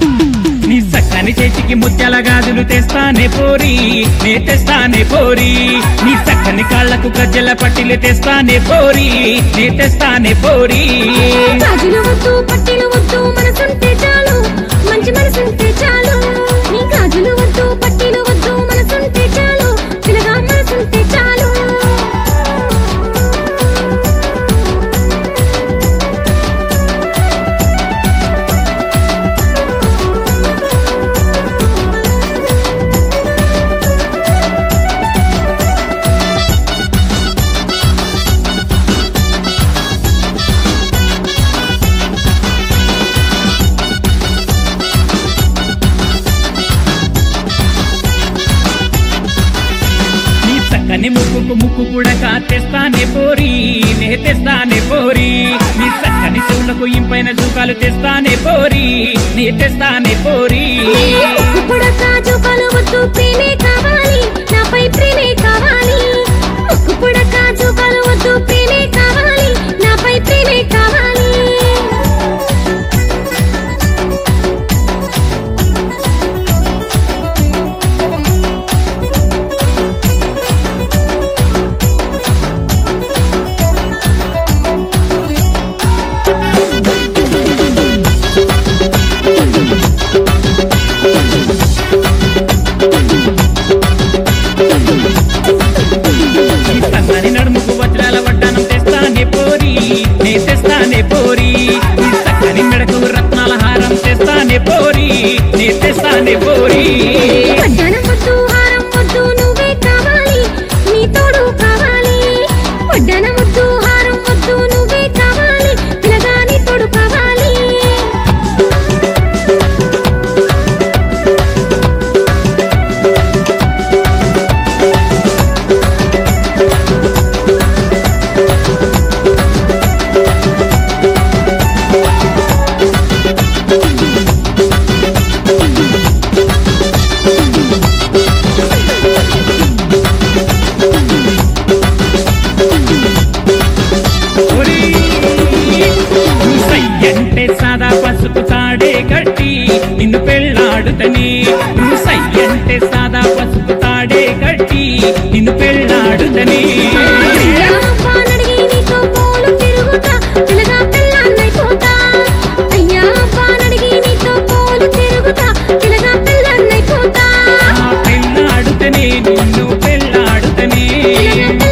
నీ సక్కని చేతికి ముత్యాల గాజులు తెస్తానే పోరి, నే తెస్తానే పోరి. నీ సక్కని కాళ్లకు గజ్జల పట్టిలు తెస్తానే పోరి, నే తెస్తానే పోరి. గాజులు వద్దు పట్టిలు వద్దు మనసుంటే చాలు, మంచి మనసుంటే చాలు. నీ గాజులు వద్దు పట్టిలు వద్దు మనసుంటే చాలు, పిల్లగా మనసుంటే చాలు. చక్కని ముక్కుకు ముక్కు కూడా తెస్తానే పోరి, నే తెస్తానే పోరి. నీ చక్కని చెవులకు ఇంపైన జూకాలు తెస్తానే పోరి, నే తెస్తానే పోరి. కూడా కాజుకాలు వద్దు ప్రేమే కావాలి, నాపై ప్రేమే కావాలి. ముక్కు కూడా కాజుకాలు వద్దు ప్రేమే కావాలి, నాపై ప్రేమే కావాలి. సన్నని నడుముకు వజ్రాల వడ్డానం తెస్తానే పోరి, నే తెస్తానే పోరి. నీ చక్కని మెడకు రత్నాల హారం తెస్తానే పోరి, నే తెస్తానే పోరి. వడ్డానం వద్దు హారం వద్దు నువ్వే కావాలి, నీ తోడు కావాలి. వడ్డానం వద్దు హారం వద్దు నువ్వే కావాలి, పిల్లగా నీ తోడు కావాలి. అంటే సాదా పసుపు తాడే కట్టి నిన్ను పెళ్ళాడుతని. నువ్వు సయ్యంటే సాదా పసుపు తాడే కట్టి నిన్ను పెళ్ళాడుతని. అయ్యానడిగి నీతో పోలు తిరుగుతా, పిల్లగా పిల్లన్నైపోతా. అయ్యానడిగి నీతో పోలు తిరుగుతా, పిల్లగా పిల్లన్నైపోతా. పెళ్ళాడుతని నిన్ను పెళ్ళాడుతని.